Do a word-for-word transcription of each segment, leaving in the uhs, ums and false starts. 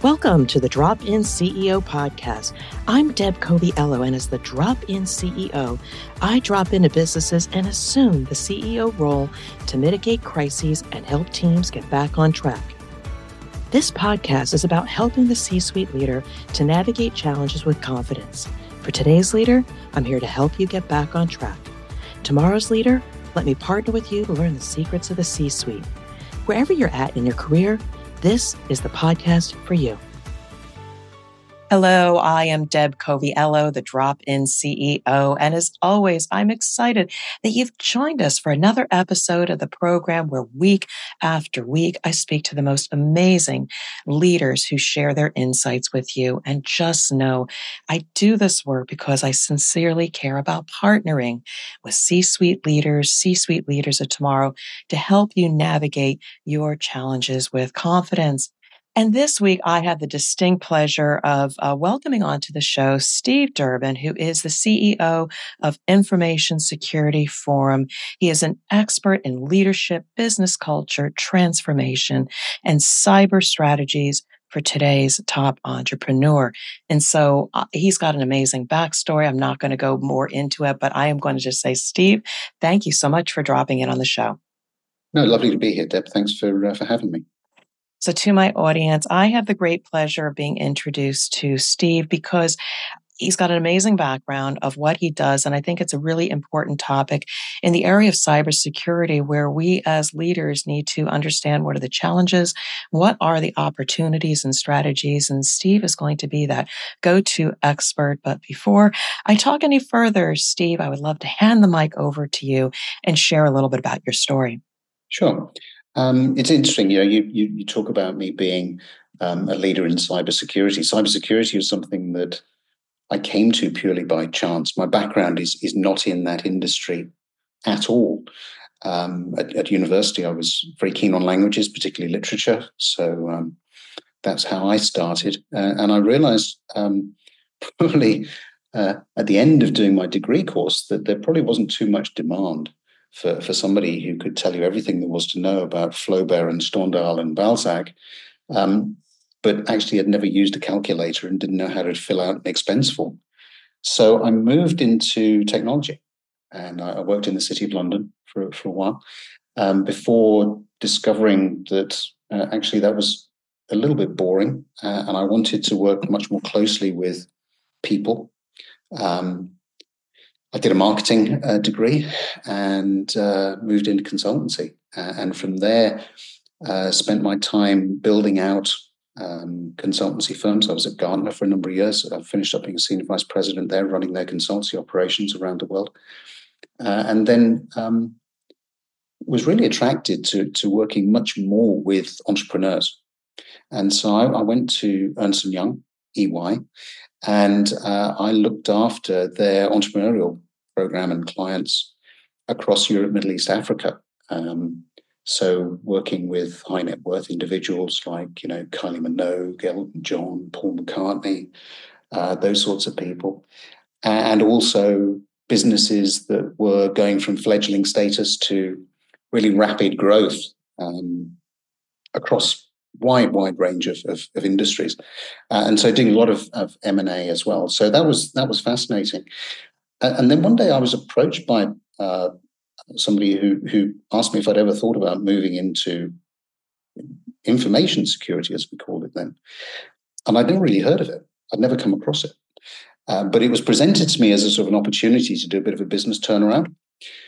Welcome to the Drop-In C E O podcast. I'm Deb Coviello, and as the Drop-In C E O, I drop into businesses and assume the C E O role to mitigate crises and help teams get back on track. This podcast is about helping the C-suite leader to navigate challenges with confidence. For today's leader, I'm here to help you get back on track. Tomorrow's leader, let me partner with you to learn the secrets of the C-suite. Wherever you're at in your career, this is the podcast for you. Hello, I am Deb Coviello, the Drop-In C E O. And as always, I'm excited that you've joined us for another episode of the program where week after week, I speak to the most amazing leaders who share their insights with you. And just know I do this work because I sincerely care about partnering with C-suite leaders, C-suite leaders of tomorrow to help you navigate your challenges with confidence. And this week, I have the distinct pleasure of uh, welcoming onto the show Steve Durbin, who is the C E O of Information Security Forum. He is an expert in leadership, business culture, transformation, and cyber strategies for today's top entrepreneur. And so uh, he's got an amazing backstory. I'm not going to go more into it, but I am going to just say, Steve, thank you so much for dropping in on the show. No, lovely to be here, Deb. Thanks for uh, for having me. So to my audience, I have the great pleasure of being introduced to Steve because he's got an amazing background of what he does. And I think it's a really important topic in the area of cybersecurity, where we as leaders need to understand what are the challenges, what are the opportunities and strategies. And Steve is going to be that go-to expert. But before I talk any further, Steve, I would love to hand the mic over to you and share a little bit about your story. Sure. Um, it's interesting, you know, you, you, you talk about me being um, a leader in cybersecurity. Cybersecurity was something that I came to purely by chance. My background is is not in that industry at all. Um, at, at university, I was very keen on languages, particularly literature. So um, that's how I started. Uh, and I realized um, probably uh, at the end of doing my degree course that there probably wasn't too much demand For, for somebody who could tell you everything there was to know about Flaubert and Stendhal and Balzac, um, but actually had never used a calculator and didn't know how to fill out an expense form. So I moved into technology, and I worked in the City of London for, for a while um, before discovering that uh, actually that was a little bit boring, uh, and I wanted to work much more closely with people. Um, I did a marketing uh, degree and uh, moved into consultancy. Uh, and from there, uh, spent my time building out um, consultancy firms. I was at Gartner for a number of years. I finished up being a senior vice president there, running their consultancy operations around the world. Uh, and then um, was really attracted to, to working much more with entrepreneurs. And so I, I went to Ernst and Young, E Y, and uh, I looked after their entrepreneurial program and clients across Europe, Middle East, Africa. Um, so working with high net worth individuals like, you know, Kylie Minogue, Elton John, Paul McCartney, uh, those sorts of people. And also businesses that were going from fledgling status to really rapid growth um, across wide, wide range of, of, of industries. Uh, and so doing a lot of, of M and A as well. So that was that was fascinating. And then one day I was approached by uh, somebody who, who asked me if I'd ever thought about moving into information security, as we called it then. And I'd never really heard of it. I'd never come across it. Uh, but it was presented to me as a sort of an opportunity to do a bit of a business turnaround.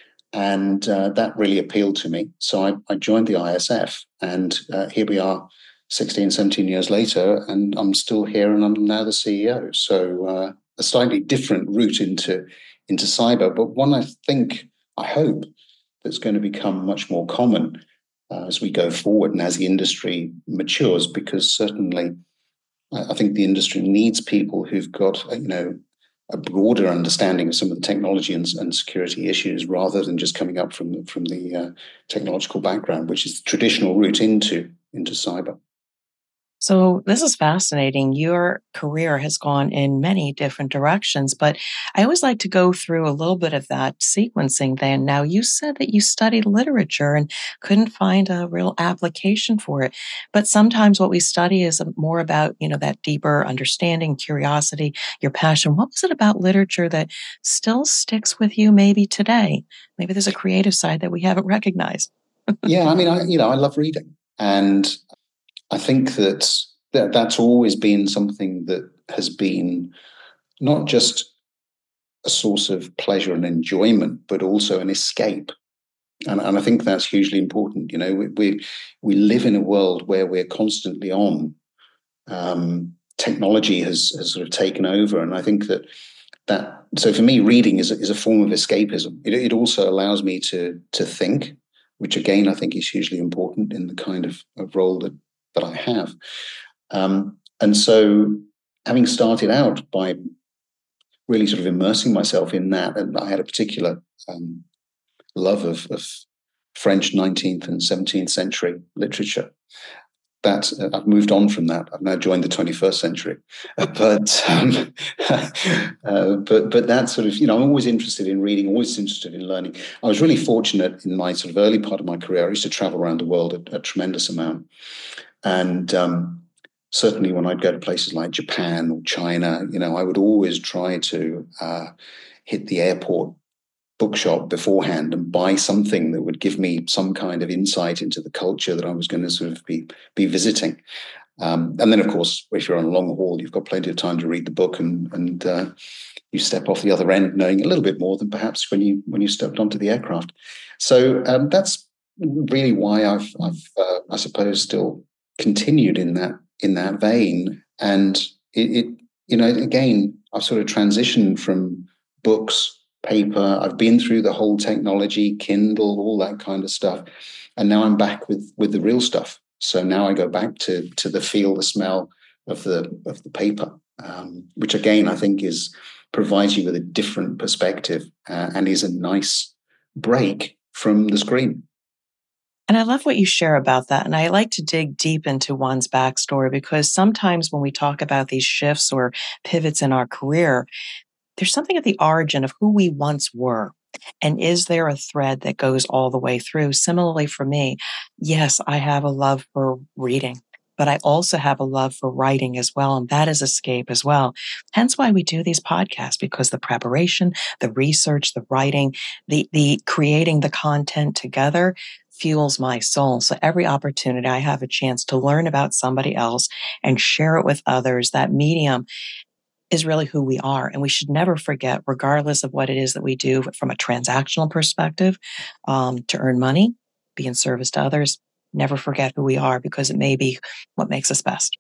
And uh, that really appealed to me. So I, I joined the I S F. And uh, here we are sixteen, seventeen years later, and I'm still here and I'm now the C E O. So uh, a slightly different route into, into cyber, but one I think, I hope, that's going to become much more common uh, as we go forward and as the industry matures, because certainly I think the industry needs people who've got, you know, a broader understanding of some of the technology and, and security issues, rather than just coming up from the, from the uh, technological background, which is the traditional route into, into cyber. So this is fascinating. Your career has gone in many different directions, but I always like to go through a little bit of that sequencing then. Now, you said that you studied literature and couldn't find a real application for it. But sometimes what we study is uh, more about, you know, that deeper understanding, curiosity, your passion. What was it about literature that still sticks with you maybe today? Maybe there's a creative side that we haven't recognized. Yeah, I mean, I you know, I love reading, and I think that, that that's always been something that has been not just a source of pleasure and enjoyment, but also an escape. And, and I think that's hugely important. You know, we, we we live in a world where we're constantly on. Um, technology has has sort of taken over, and I think that that so for me, reading is a, is a form of escapism. It, it also allows me to to think, which again I think is hugely important in the kind of, of role that that I have. Um, and so, having started out by really sort of immersing myself in that, and I had a particular um, love of, of French nineteenth and seventeenth century literature. That uh, I've moved on from that. I've now joined the twenty-first century, uh, but um, uh, but but that sort of, you know, I'm always interested in reading, always interested in learning. I was really fortunate in my sort of early part of my career. I used to travel around the world a, a tremendous amount, and um, certainly when I'd go to places like Japan or China, you know, I would always try to uh, hit the airport bookshop beforehand and buy something that would give me some kind of insight into the culture that I was going to sort of be be visiting. Um, and then, of course, if you're on a long haul, you've got plenty of time to read the book, and and uh, you step off the other end knowing a little bit more than perhaps when you when you stepped onto the aircraft. So um, that's really why I've I've uh, I suppose still continued in that in that vein. And it, it you know again I've sort of transitioned from books, paper. I've been through the whole technology, Kindle, all that kind of stuff, and now I'm back with with the real stuff. So now I go back to to the feel, the smell of the of the paper, um, which again I think is provides you with a different perspective uh, and is a nice break from the screen. And I love what you share about that. And I like to dig deep into one's backstory because sometimes when we talk about these shifts or pivots in our career, there's something at the origin of who we once were. And is there a thread that goes all the way through? Similarly for me, yes, I have a love for reading, but I also have a love for writing as well. And that is escape as well. Hence why we do these podcasts, because the preparation, the research, the writing, the, the creating the content together fuels my soul. So every opportunity I have a chance to learn about somebody else and share it with others, that medium is really who we are. And we should never forget, regardless of what it is that we do from a transactional perspective, um, to earn money, be in service to others, never forget who we are because it may be what makes us best.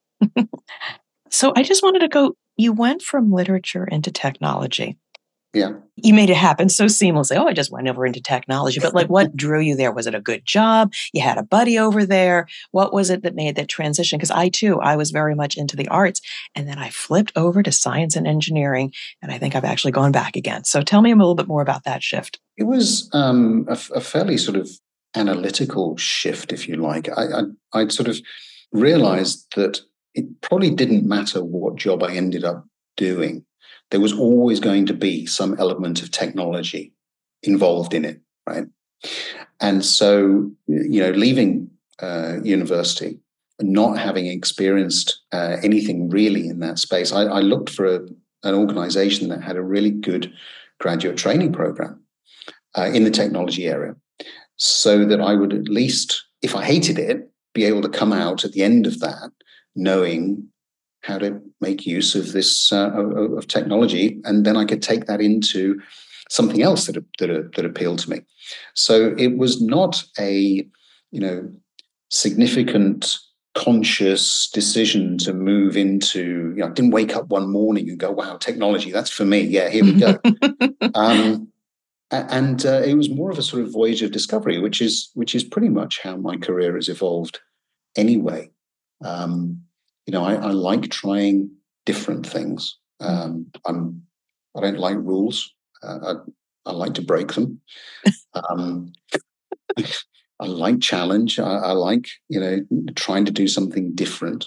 So I just wanted to go, you went from literature into technology. Yeah. You made it happen so seamlessly. Oh, I just went over into technology. But like, what drew you there? Was it a good job? You had a buddy over there. What was it that made that transition? Because I too, I was very much into the arts. And then I flipped over to science and engineering. And I think I've actually gone back again. So tell me a little bit more about that shift. It was um, a, a fairly sort of analytical shift, if you like. I, I, I'd sort of realized that it probably didn't matter what job I ended up doing. There was always going to be some element of technology involved in it, right? And so, you know, leaving uh, university and not having experienced uh, anything really in that space, I, I looked for a, an organization that had a really good graduate training program uh, in the technology area, so that I would at least, if I hated it, be able to come out at the end of that knowing how to make use of this uh, of, of technology, and then I could take that into something else that that, that appealed to me. So it was not a, you know, significant conscious decision to move into, you know, I didn't wake up one morning and go, wow, technology, that's for me. Yeah, here we go. um, and uh, it was more of a sort of voyage of discovery, which is which is pretty much how my career has evolved anyway. Um, you know, I, I like trying different things. Um, I'm I don't like rules. Uh, I, I like to break them. Um, I like challenge. I, I like, you know, trying to do something different.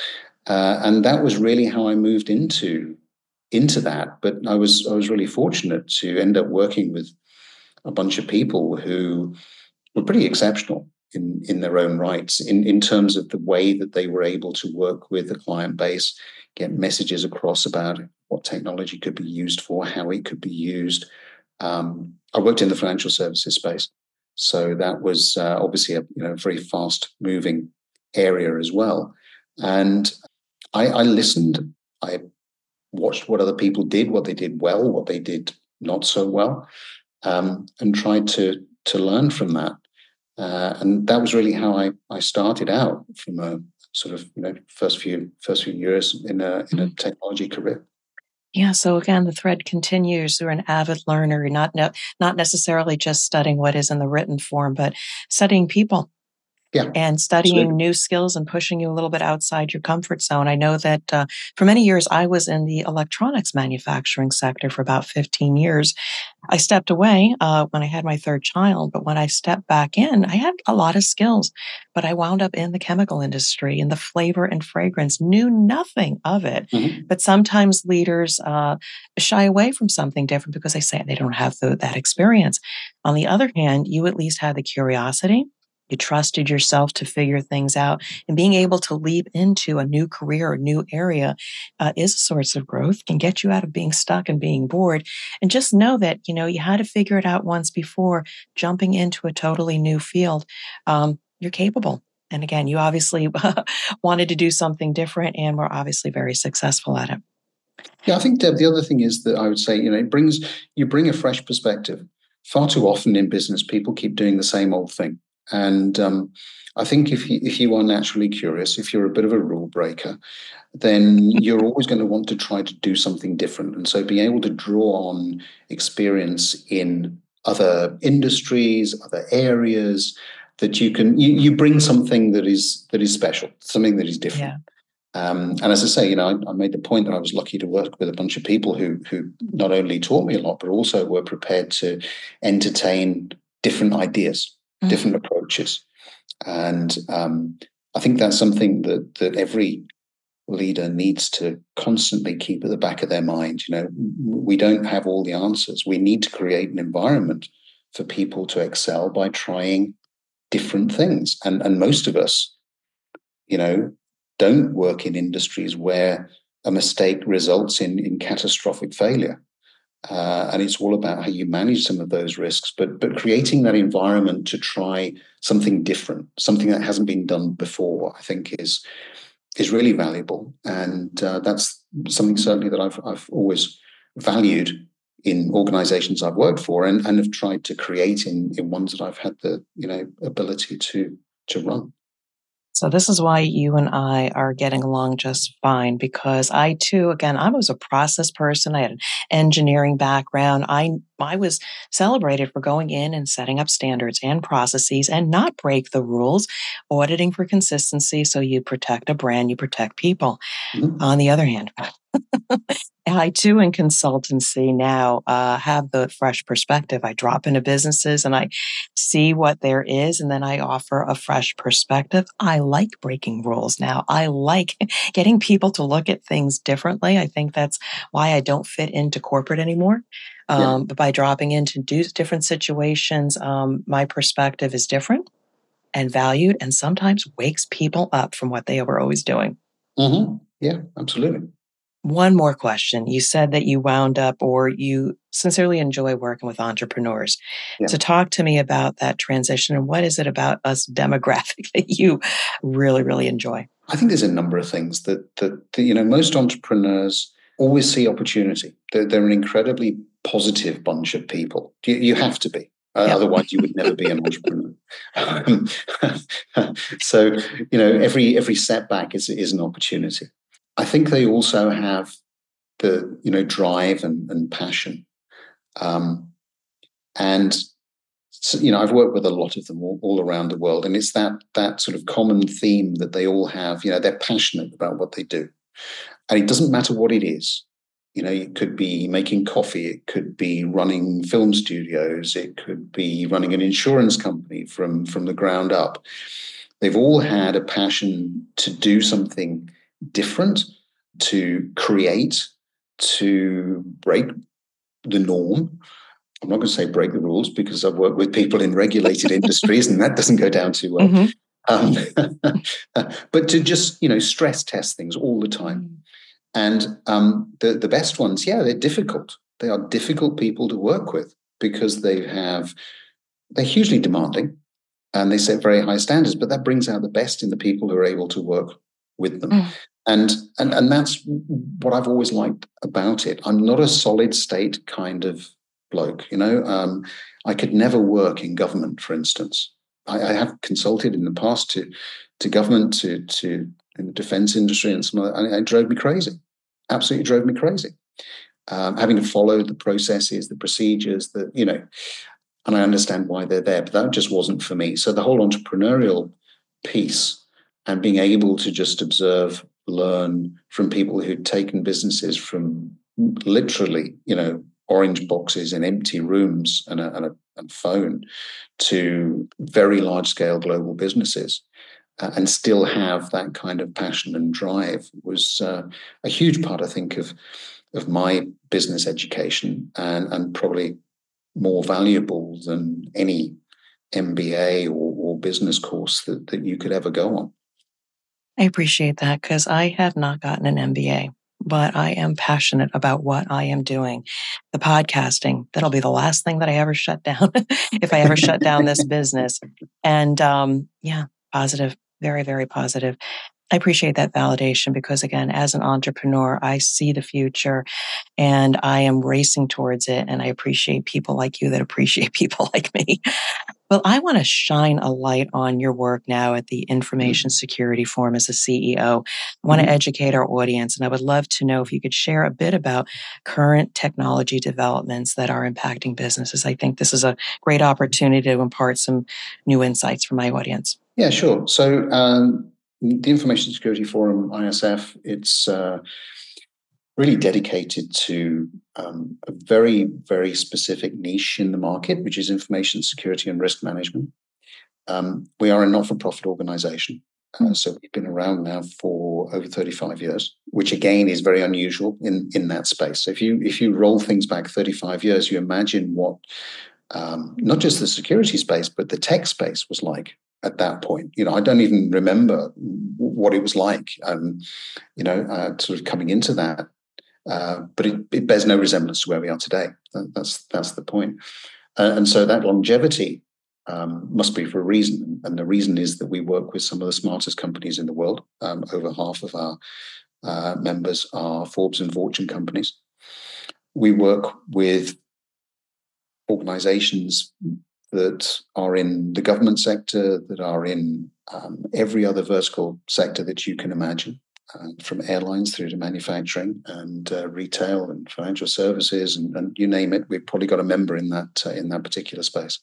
Uh, and that was really how I moved into into that. But I was I was really fortunate to end up working with a bunch of people who were pretty exceptional in, in their own rights, in, in terms of the way that they were able to work with the client base, get messages across about what technology could be used for, how it could be used. Um, I worked in the financial services space, so that was uh, obviously a you know very fast moving area as well. And I, I listened. I watched what other people did, what they did well, what they did not so well, um, and tried to to learn from that. Uh, and that was really how I, I started out, from a sort of you know first few first few years in a in a technology career. Yeah. So again, the thread continues. You're an avid learner. You're not ne- not necessarily just studying what is in the written form, but studying people. Yeah, and studying absolutely. new skills and pushing you a little bit outside your comfort zone. I know that uh, for many years, I was in the electronics manufacturing sector for about fifteen years. I stepped away uh, when I had my third child, but when I stepped back in, I had a lot of skills, but I wound up in the chemical industry, in the flavor and fragrance, knew nothing of it. Mm-hmm. But sometimes leaders uh, shy away from something different because they say they don't have the, that experience. On the other hand, you at least had the curiosity. You trusted yourself to figure things out, and being able to leap into a new career, a new area uh, is a source of growth, can get you out of being stuck and being bored. And just know that, you know, you had to figure it out once before jumping into a totally new field. Um, you're capable. And again, you obviously wanted to do something different and were obviously very successful at it. Yeah, I think, Deb, the other thing is that I would say, you know, it brings you bring a fresh perspective. Far too often in business, people keep doing the same old thing. And um, I think if you, if you are naturally curious, if you're a bit of a rule breaker, then you're always going to want to try to do something different. And so being able to draw on experience in other industries, other areas, that you can you, you bring something that is that is special, something that is different. Yeah. Um, and as I say, you know, I, I made the point that I was lucky to work with a bunch of people who who not only taught me a lot, but also were prepared to entertain different ideas, Mm. different approaches. And um, I think that's something that that every leader needs to constantly keep at the back of their mind. You know, we don't have all the answers. We need to create an environment for people to excel by trying different things. And and most of us, you know, don't work in industries where a mistake results in in catastrophic failure. Uh, and it's all about how you manage some of those risks, but but creating that environment to try something different, something that hasn't been done before, I think is is really valuable, and uh, that's something certainly that I've I've always valued in organisations I've worked for, and, and have tried to create in in ones that I've had the you know ability to to run. So this is why you and I are getting along just fine, because I too, again, I was a process person. I had an engineering background. I I was celebrated for going in and setting up standards and processes and not break the rules, auditing for consistency. So you protect a brand, you protect people. Mm-hmm. On the other hand, I too, in consultancy now, uh, have the fresh perspective. I drop into businesses and I see what there is, and then I offer a fresh perspective. I like breaking rules now. I like getting people to look at things differently. I think that's why I don't fit into corporate anymore. Yeah. Um, but by dropping into do different situations, um, my perspective is different and valued, and sometimes wakes people up from what they were always doing. Mm-hmm. Yeah, absolutely. One more question. You said that you wound up, or you sincerely enjoy working with entrepreneurs. Yeah. So talk to me about that transition, and what is it about us demographic that you really, really enjoy? I think there's a number of things that that, that you know most entrepreneurs always see opportunity. They're, they're an incredibly positive bunch of people. You, you have to be. Uh, Yep. Otherwise, you would never be an entrepreneur. Um, so, you know, every every setback is is an opportunity. I think they also have the you know drive and, and passion, um, and so, you know I've worked with a lot of them all, all around the world, and it's that that sort of common theme that they all have. You know, they're passionate about what they do, and it doesn't matter what it is. You know, it could be making coffee, it could be running film studios, it could be running an insurance company from, from the ground up. They've all had a passion to do something different, to create, to break the norm. I'm not going to say break the rules, because I've worked with people in regulated industries and that doesn't go down too well. Mm-hmm. Um, but to just, you know, stress test things all the time. Mm. And um, the, the best ones, yeah, they're difficult. They are difficult people to work with because they have, they're hugely demanding and they set very high standards, but that brings out the best in the people who are able to work with them. Mm. And, and, and that's what I've always liked about it. I'm not a solid state kind of bloke, you know. Um, I could never work in government, for instance. I, I have consulted in the past to, to government, to, to in the defense industry and some other, and it drove me crazy. Absolutely drove me crazy. Um, having to follow the processes, the procedures, that, you know, and I understand why they're there, but that just wasn't for me. So the whole entrepreneurial piece and being able to just observe, learn from people who'd taken businesses from literally, you know, orange boxes in empty rooms and a, and a, and phone to very large scale global businesses. Uh, and still have that kind of passion and drive was uh, a huge part, I think, of of my business education, and, and probably more valuable than any M B A or, or business course that, that you could ever go on. I appreciate that, because I have not gotten an M B A, but I am passionate about what I am doing. The podcasting, that'll be the last thing that I ever shut down if I ever shut down this business. And um, yeah, positive, very, very positive. I appreciate that validation because, again, as an entrepreneur, I see the future and I am racing towards it. And I appreciate people like you that appreciate people like me. Well, I want to shine a light on your work now at the Information Security Forum as a C E O. I want to mm-hmm. educate our audience, and I would love to know if you could share a bit about current technology developments that are impacting businesses. I think this is a great opportunity to impart some new insights for my audience. Yeah, sure. So um, the Information Security Forum, I S F, it's uh, really dedicated to um, a very, very specific niche in the market, which is information security and risk management. Um, we are a not-for-profit organization. Uh, so we've been around now for over thirty-five years, which again is very unusual in, in that space. So if you if you roll things back thirty-five years, you imagine what um, not just the security space, but the tech space was like at that point. You know, I don't even remember what it was like, um, you know, uh, sort of coming into that. Uh, but it, it bears no resemblance to where we are today. That, that's that's the point. Uh, and so that longevity um, must be for a reason. And the reason is that we work with some of the smartest companies in the world. Um, over half of our uh, members are Forbes and Fortune companies. We work with organizations that are in the government sector, that are in um, every other vertical sector that you can imagine. Uh, from airlines through to manufacturing and uh, retail and financial services and, and you name it, we've probably got a member in that uh, in that particular space.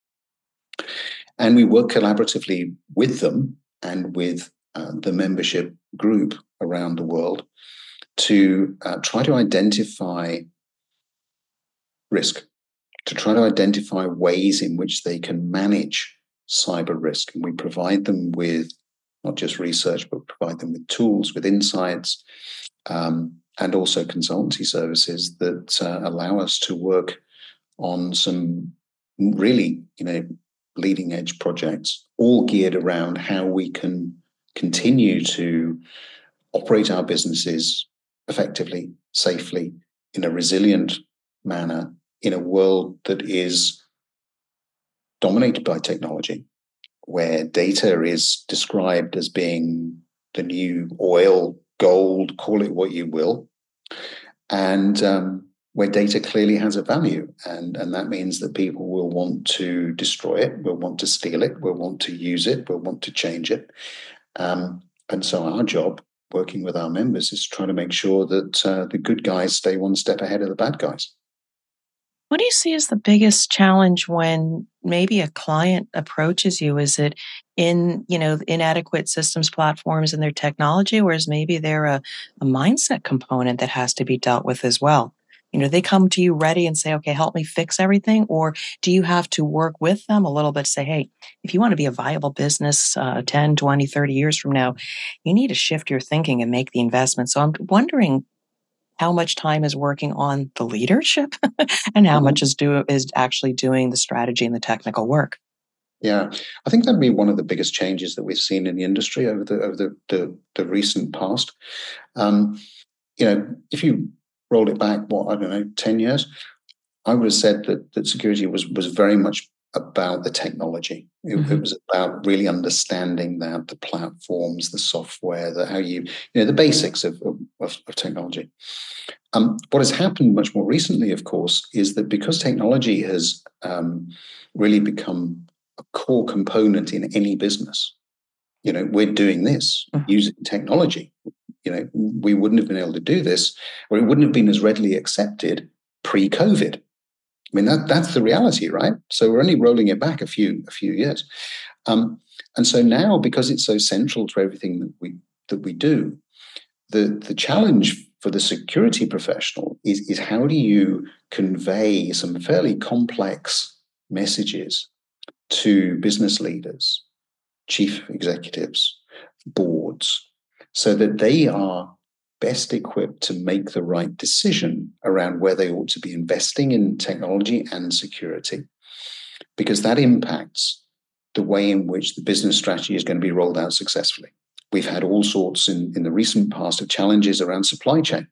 And we work collaboratively with them and with uh, the membership group around the world to uh, try to identify risk, to try to identify ways in which they can manage cyber risk. And we provide them with not just research, but provide them with tools, with insights, um, and also consultancy services that uh, allow us to work on some really, you know, leading edge projects, all geared around how we can continue to operate our businesses effectively, safely, in a resilient manner, in a world that is dominated by technology, where data is described as being the new oil, gold, call it what you will, and um, where data clearly has a value. And, and that means that people will want to destroy it, will want to steal it, will want to use it, will want to change it. Um, and so our job, working with our members, is trying to make sure that uh, the good guys stay one step ahead of the bad guys. What do you see as the biggest challenge when maybe a client approaches you? Is it in, you know, inadequate systems platforms and their technology, or is maybe there a, a mindset component that has to be dealt with as well? You know, they come to you ready and say, okay, help me fix everything. Or do you have to work with them a little bit to say, hey, if you want to be a viable business uh, ten, twenty, thirty years from now, you need to shift your thinking and make the investment. So I'm wondering how much time is working on the leadership and how much Mhm. is do is actually doing the strategy and the technical work. Yeah, I think that'd be one of the biggest changes that we've seen in the industry over the over the the, the recent past. Um, you know, if you rolled it back, what I don't know, ten years, I would have said that that security was was very much about the technology. It, it Mhm. was about really understanding that the platforms, the software, the how you you know the basics of of, of technology. Um, what has happened much more recently, of course, is that because technology has um, really become a core component in any business, you know, we're doing this Mhm. using technology. You know, we wouldn't have been able to do this, or it wouldn't have been as readily accepted pre-COVID. I mean, that that's the reality, right? So we're only rolling it back a few a few years, um, and so now because it's so central to everything that we that we do, the the challenge for the security professional is is how do you convey some fairly complex messages to business leaders, chief executives, boards, so that they are best equipped to make the right decision around where they ought to be investing in technology and security, because that impacts the way in which the business strategy is going to be rolled out successfully. We've had all sorts in, in the recent past of challenges around supply chain.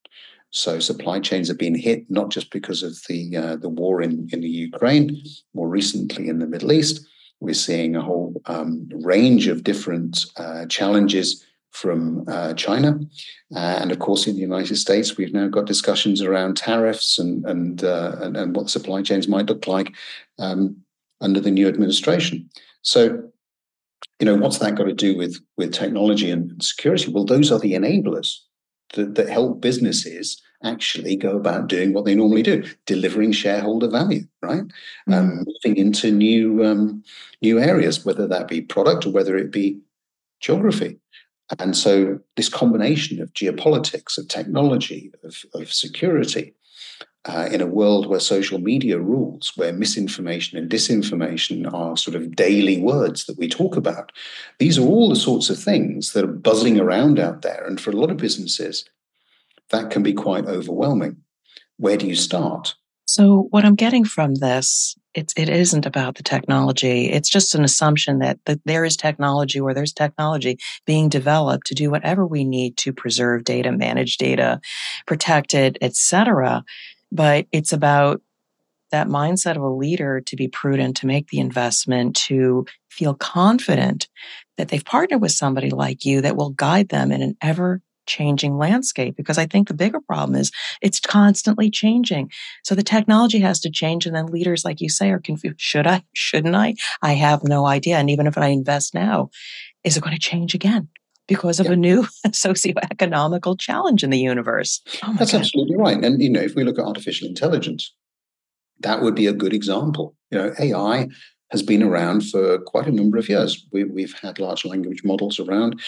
So supply chains have been hit not just because of the uh, the war in, in the Ukraine, more recently in the Middle East. We're seeing a whole um, range of different uh, challenges from uh, China, uh, and of course in the United States, we've now got discussions around tariffs and and uh, and, and what supply chains might look like um, under the new administration. So you know, what's that got to do with with technology and security? Well, those are the enablers that, that help businesses actually go about doing what they normally do, delivering shareholder value, right? Mm. Um, moving into new um, new areas, whether that be product or whether it be geography. And so, this combination of geopolitics, of technology, of, of security, uh, in a world where social media rules, where misinformation and disinformation are sort of daily words that we talk about. These are all the sorts of things that are buzzing around out there. And for a lot of businesses, that can be quite overwhelming. Where do you start? So what I'm getting from this, it's it isn't about the technology. It's just an assumption that, that there is technology or there's technology being developed to do whatever we need to preserve data, manage data, protect it, et cetera. But it's about that mindset of a leader to be prudent, to make the investment, to feel confident that they've partnered with somebody like you that will guide them in an ever changing landscape. Because I think the bigger problem is it's constantly changing. So the technology has to change. And then leaders, like you say, are confused. Should I? Shouldn't I? I have no idea. And even if I invest now, is it going to change again? Because of Yeah, a new socioeconomical challenge in the universe. Oh my that's God. absolutely right. And you know, if we look at artificial intelligence, that would be a good example. You know, A I has been around for quite a number of years. We, we've had large language models around.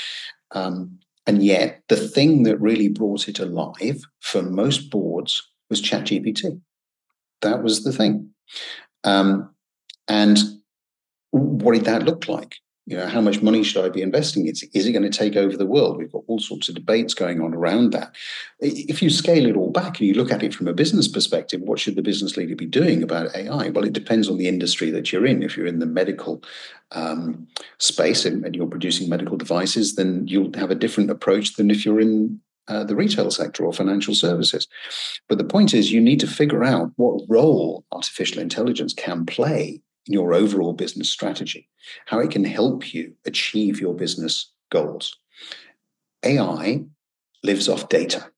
Um, and yet, the thing that really brought it alive for most boards was ChatGPT. That was the thing. Um, and what did that look like? You know, how much money should I be investing? Is, is it going to take over the world? We've got all sorts of debates going on around that. If you scale it all back and you look at it from a business perspective, what should the business leader be doing about A I? Well, it depends on the industry that you're in. If you're in the medical um, space and, and you're producing medical devices, then you'll have a different approach than if you're in uh, the retail sector or financial services. But the point is, you need to figure out what role artificial intelligence can play in your overall business strategy, how it can help you achieve your business goals. A I lives off data.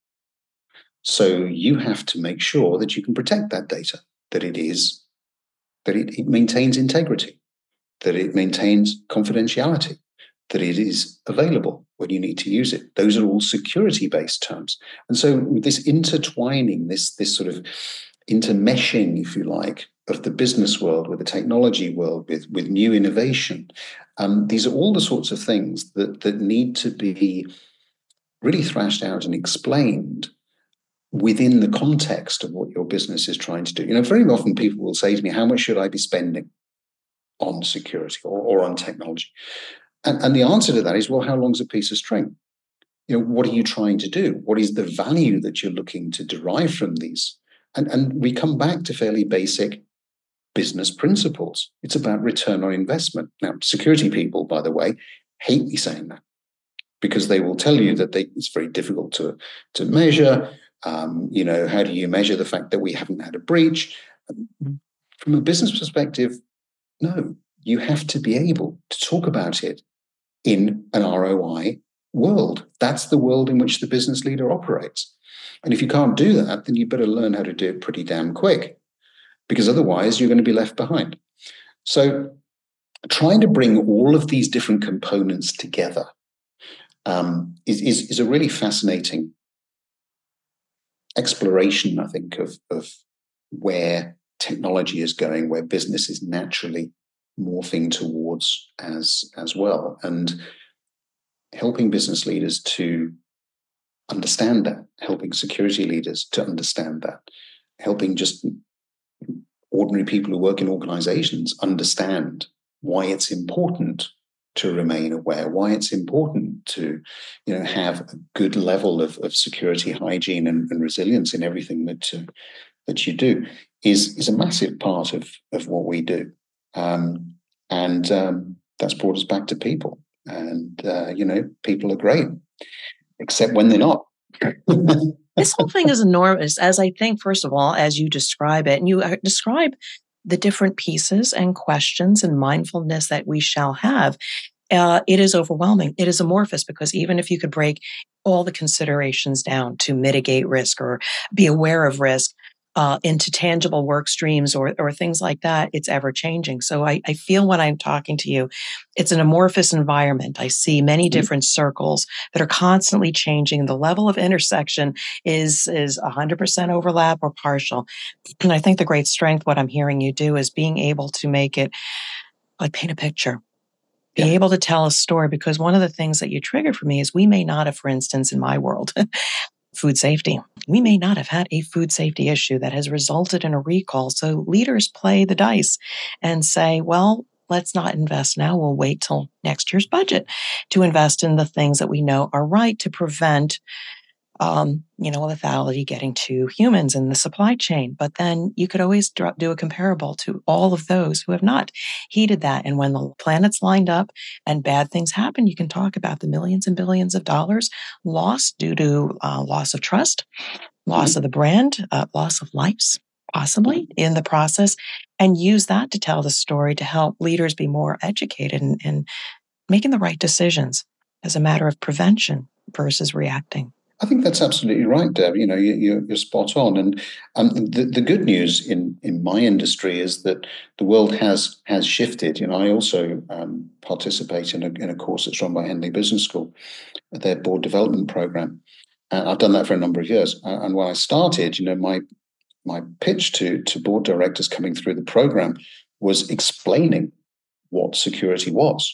So you have to make sure that you can protect that data, that it is, that it, it maintains integrity, that it maintains confidentiality, that it is available when you need to use it. Those are all security-based terms. And so this intertwining, this, this sort of intermeshing, if you like, of the business world with the technology world, with, with new innovation. Um, these are all the sorts of things that, that need to be really thrashed out and explained within the context of what your business is trying to do. You know, very often people will say to me, how much should I be spending on security or, or on technology? And, and the answer to that is, well, how long's a piece of string? You know, what are you trying to do? What is the value that you're looking to derive from these? And, and we come back to fairly basic business principles. It's about return on investment. Now, security people, by the way, hate me saying that, because they will tell you that they, it's very difficult to, to measure. Um, you know, how do you measure the fact that we haven't had a breach? From a business perspective, no, you have to be able to talk about it in an R O I world. That's the world in which the business leader operates. And if you can't do that, then you better learn how to do it pretty damn quick, because otherwise you're going to be left behind. So trying to bring all of these different components together um, is, is, is a really fascinating exploration, I think, of, of where technology is going, where business is naturally morphing towards as, as well, and helping business leaders to understand that, helping security leaders to understand that, helping just ordinary people who work in organizations understand why it's important to remain aware, why it's important to, you know, have a good level of, of security hygiene and, and resilience in everything that uh, that you do is is a massive part of of what we do, um, and um, that's brought us back to people. And uh, you know, people are great, except when they're not. This whole thing is enormous, as I think, first of all, as you describe it, and you describe the different pieces and questions and mindfulness that we shall have. Uh, it is overwhelming. It is amorphous, because even if you could break all the considerations down to mitigate risk or be aware of risk uh, into tangible work streams or, or things like that, it's ever changing. So I, I feel when I'm talking to you, it's an amorphous environment. I see many different circles that are constantly changing. The level of intersection is, is one hundred percent overlap or partial. And I think the great strength, what I'm hearing you do, is being able to make it like paint a picture. Be yeah. able to tell a story, because one of the things that you triggered for me is we may not have, for instance, in my world, food safety. We may not have had a food safety issue that has resulted in a recall. So leaders play the dice and say, well, let's not invest now. We'll wait till next year's budget to invest in the things that we know are right to prevent Um, you know, lethality getting to humans in the supply chain. But then you could always do a comparable to all of those who have not heeded that. And when the planets lined up and bad things happen, you can talk about the millions and billions of dollars lost due to uh, loss of trust, loss of the brand, uh, loss of lives, possibly in the process, and use that to tell the story to help leaders be more educated and, and making the right decisions as a matter of prevention versus reacting. I think that's absolutely right, Deb. You know, you, you're spot on. And um, the, the good news in, in my industry is that the world has has shifted. You know, I also um, participate in a, in a course that's run by Henley Business School, their board development program. And I've done that for a number of years. And when I started, you know, my my pitch to to board directors coming through the program was explaining what security was.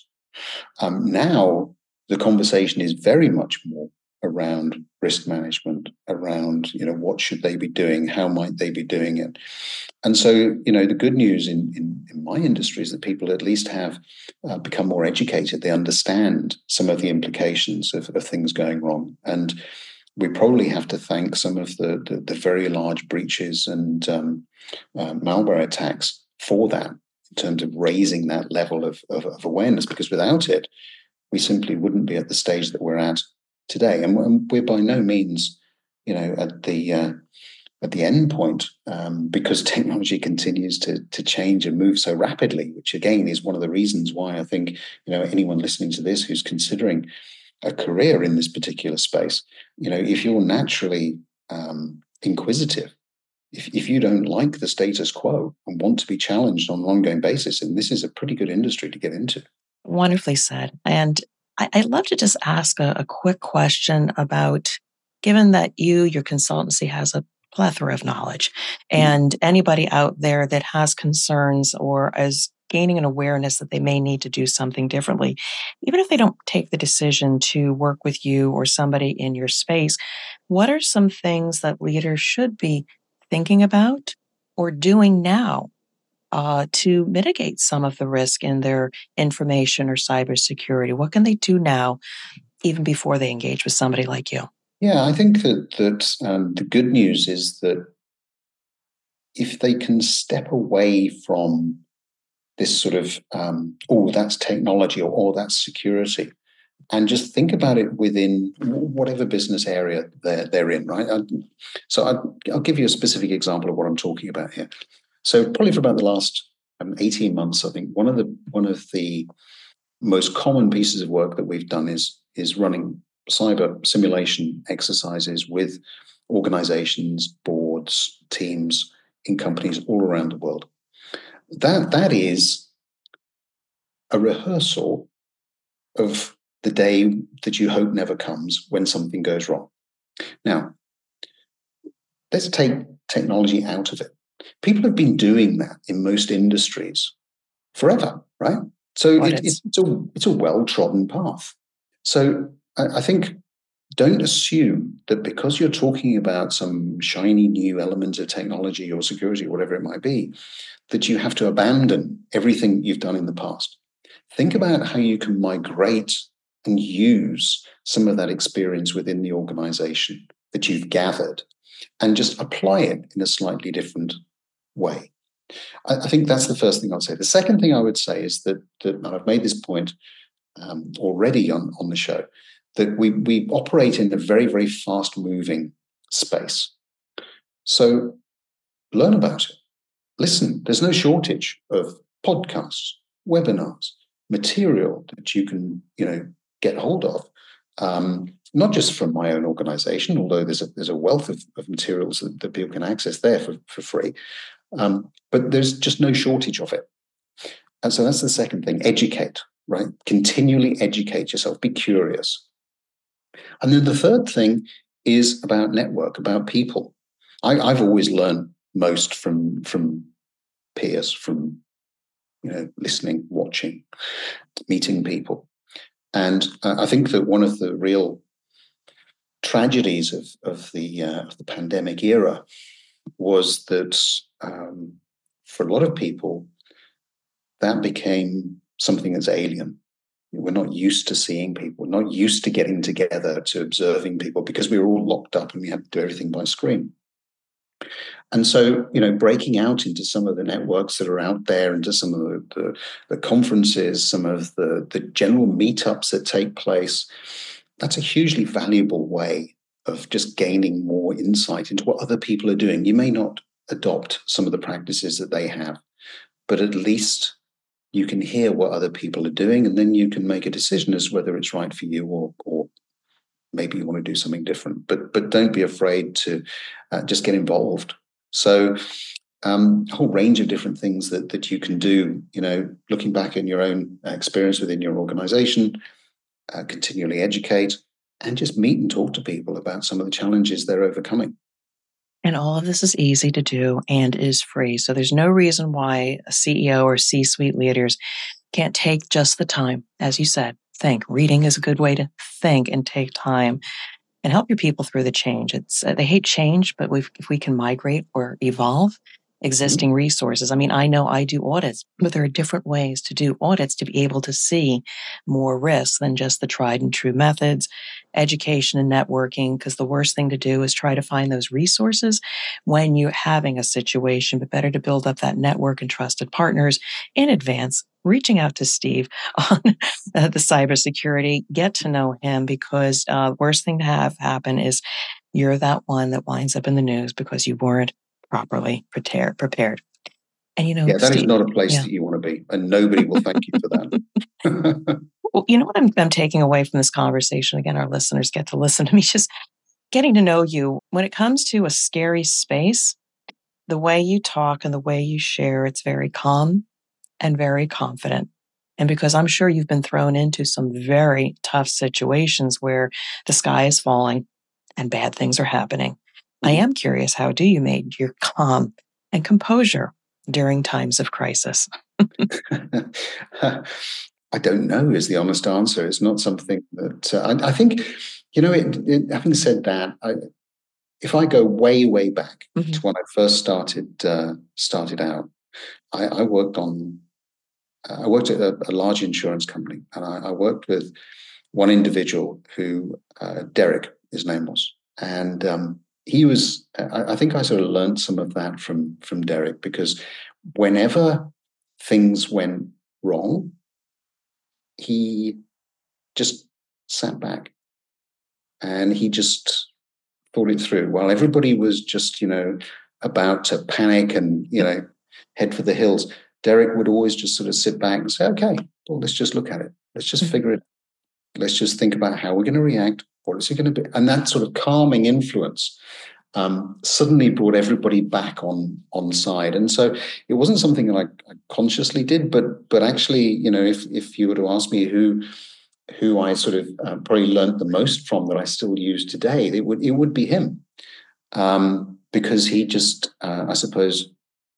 Um, now the conversation is very much more around risk management, around, you know, what should they be doing? How might they be doing it? And so, you know, the good news in, in, in my industry is that people at least have uh, become more educated. They understand some of the implications of, of things going wrong. And we probably have to thank some of the, the, the very large breaches and um, uh, malware attacks for that, in terms of raising that level of, of, of awareness, because without it, we simply wouldn't be at the stage that we're at today. And we're by no means, you know, at the uh, at the end point, um, because technology continues to to change and move so rapidly, which again is one of the reasons why I think, you know, anyone listening to this who's considering a career in this particular space, you know, if you're naturally um, inquisitive, if if you don't like the status quo and want to be challenged on an ongoing basis, then this is a pretty good industry to get into. Wonderfully said. And I'd love to just ask a, a quick question about, given that you, your consultancy has a plethora of knowledge. And anybody out there that has concerns or is gaining an awareness that they may need to do something differently, even if they don't take the decision to work with you or somebody in your space, what are some things that leaders should be thinking about or doing now uh, to mitigate some of the risk in their information or cybersecurity? What can they do now, even before they engage with somebody like you? Yeah, I think that that um, the good news is that if they can step away from this sort of um, oh, that's technology, or oh, that's security, and just think about it within whatever business area they're, they're in, right? I, so I, I'll give you a specific example of what I'm talking about here. So probably for about the last um, eighteen months, I think one of the one of the most common pieces of work that we've done is is running cyber simulation exercises with organizations, boards, teams in companies all around the world. That that is a rehearsal of the day that you hope never comes when something goes wrong. Now, let's take technology out of it. People have been doing that in most industries forever, right? So it, it's, it's a it's a well-trodden path. So I, I think don't assume that because you're talking about some shiny new element of technology or security or whatever it might be, that you have to abandon everything you've done in the past. Think about how you can migrate and use some of that experience within the organization that you've gathered and just apply it in a slightly different way. I, I think that's the first thing I'd say. The second thing I would say is that, that and I've made this point um, already on, on the show, that we, we operate in a very, very fast-moving space. So learn about it. Listen, there's no shortage of podcasts, webinars, material that you can, you know, get hold of. Um, not just from my own organization, although there's a there's a wealth of, of materials that, that people can access there for, for free. Um, but there's just no shortage of it. And so that's the second thing. Educate, right? Continually educate yourself. Be curious. And then the third thing is about network, about people. I, I've always learned most from from peers, from you know, listening, watching, meeting people. And uh, I think that one of the real tragedies of, of, the, uh, of the pandemic era was that um, for a lot of people, that became something that's alien. We're not used to seeing people, not used to getting together, to observing people, because we were all locked up and we had to do everything by screen. And so, you know, breaking out into some of the networks that are out there, into some of the, the, the conferences, some of the, the general meetups that take place, that's a hugely valuable way of just gaining more insight into what other people are doing. You may not adopt some of the practices that they have, but at least you can hear what other people are doing, and then you can make a decision as whether it's right for you or, or maybe you want to do something different. But but don't be afraid to uh, just get involved. So um, a whole range of different things that, that you can do, you know, looking back in your own experience within your organization, uh, continually educate, and just meet and talk to people about some of the challenges they're overcoming. And all of this is easy to do and is free. So there's no reason why a C E O or C-suite leaders can't take just the time, as you said. Think. Reading is a good way to think and take time and help your people through the change. It's uh, they hate change, but we've, if we can migrate or evolve existing resources. I mean, I know I do audits, but there are different ways to do audits to be able to see more risks than just the tried and true methods, education and networking, because the worst thing to do is try to find those resources when you're having a situation, but better to build up that network and trusted partners in advance. Reaching out to Steve on uh, the cybersecurity, get to know him, because uh, worst thing to have happen is you're that one that winds up in the news because you weren't properly prepared. Prepared, and you know, yeah, that Steve, is not a place yeah. that you want to be, and nobody will thank you for that. Well, you know what I'm, I'm taking away from this conversation. Again, our listeners get to listen to me, just getting to know you. When it comes to a scary space, the way you talk and the way you share, it's very calm and very confident. And because I'm sure you've been thrown into some very tough situations where the sky is falling and bad things are happening. I am curious, how do you maintain your calm and composure during times of crisis? I don't know is the honest answer. It's not something that uh, I, I think, you know, it, it, having said that, I, if I go way, way back mm-hmm. to when I first started uh, started out, I, I worked on, uh, I worked at a, a large insurance company, and I, I worked with one individual who, uh, Derek, his name was, and um, he was. I, I think I sort of learned some of that from from Derek, because whenever things went wrong, he just sat back and he just thought it through while everybody was just, you know, about to panic and, you know, head for the hills. Derek would always just sort of sit back and say, okay, well, let's just look at it. Let's just figure it out. Let's just think about how we're going to react. What is it going to be? And that sort of calming influence um, suddenly brought everybody back on on side. And so it wasn't something that I, I consciously did, but but actually, you know, if if you were to ask me who who I sort of uh, probably learned the most from that I still use today, it would it would be him, um, because he just, uh, I suppose,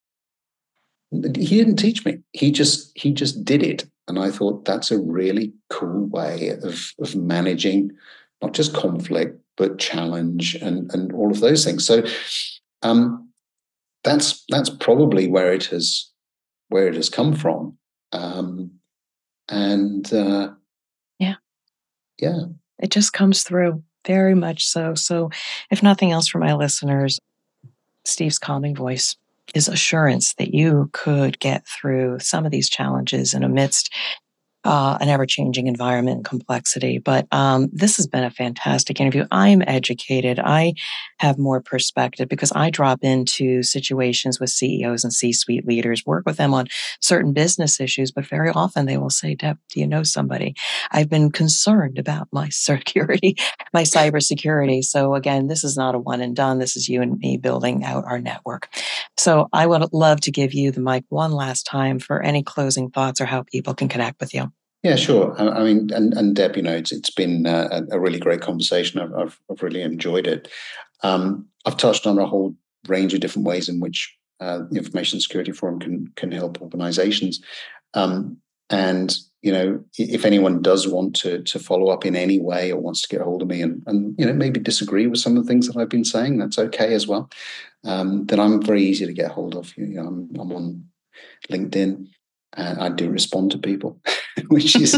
he didn't teach me. He just he just did it, and I thought that's a really cool way of of managing not just conflict but challenge and and all of those things. So um, that's that's probably where it has where it has come from, um, and uh, yeah, yeah, it just comes through very much so. So, if nothing else for my listeners, Steve's calming voice is assurance that you could get through some of these challenges and amidst uh, an ever-changing environment and complexity. But um, this has been a fantastic interview. I'm educated. I have more perspective because I drop into situations with C E Os and C-suite leaders, work with them on certain business issues, but very often they will say, Deb, do you know somebody? I've been concerned about my security, my cybersecurity. So again, this is not a one and done. This is you and me building out our network. So I would love to give you the mic one last time for any closing thoughts or how people can connect with you. Yeah, sure. I, I mean, and, and Deb, you know, it's it's been a, a really great conversation. I've, I've I've really enjoyed it. Um, I've touched on a whole range of different ways in which uh, the Information Security Forum can can help organizations. Um, and you know, if anyone does want to to follow up in any way or wants to get a hold of me and and you know maybe disagree with some of the things that I've been saying, that's okay as well. Um, then I'm very easy to get hold of. You know, I'm, I'm on LinkedIn. And I do respond to people, which is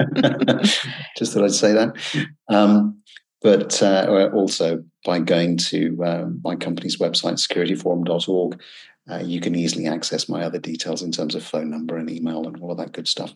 just thought I'd say that. Um, but uh, also by going to uh, my company's website, security forum dot org, uh, you can easily access my other details in terms of phone number and email and all of that good stuff.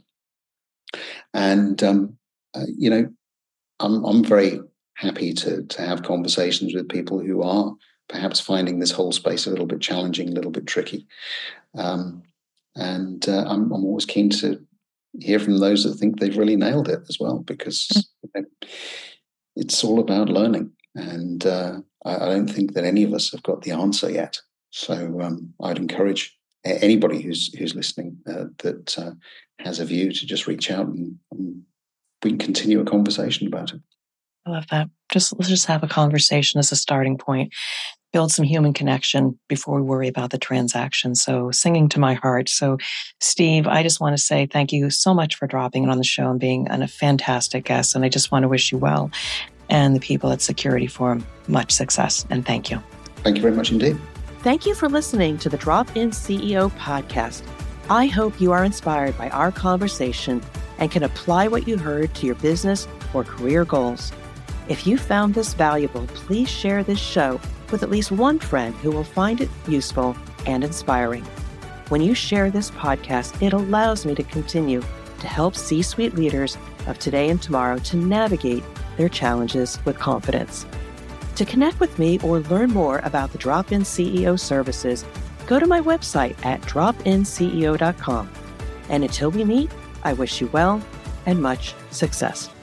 And, um, uh, you know, I'm, I'm very happy to, to have conversations with people who are perhaps finding this whole space a little bit challenging, a little bit tricky. Um, And uh, I'm, I'm always keen to hear from those that think they've really nailed it as well, because you know, it's all about learning. And uh, I, I don't think that any of us have got the answer yet. So um, I'd encourage anybody who's who's listening uh, that uh, has a view to just reach out and, and we can continue a conversation about it. I love that. Just let's just have a conversation as a starting point. Build some human connection before we worry about the transaction. So singing to my heart. So Steve, I just want to say thank you so much for dropping in on the show and being a fantastic guest. And I just want to wish you well and the people at Security Forum much success. And thank you. Thank you very much indeed. Thank you for listening to the Drop-In C E O podcast. I hope you are inspired by our conversation and can apply what you heard to your business or career goals. If you found this valuable, please share this show with at least one friend who will find it useful and inspiring. When you share this podcast, it allows me to continue to help C-suite leaders of today and tomorrow to navigate their challenges with confidence. To connect with me or learn more about the Drop-In C E O services, go to my website at drop in C E O dot com. And until we meet, I wish you well and much success.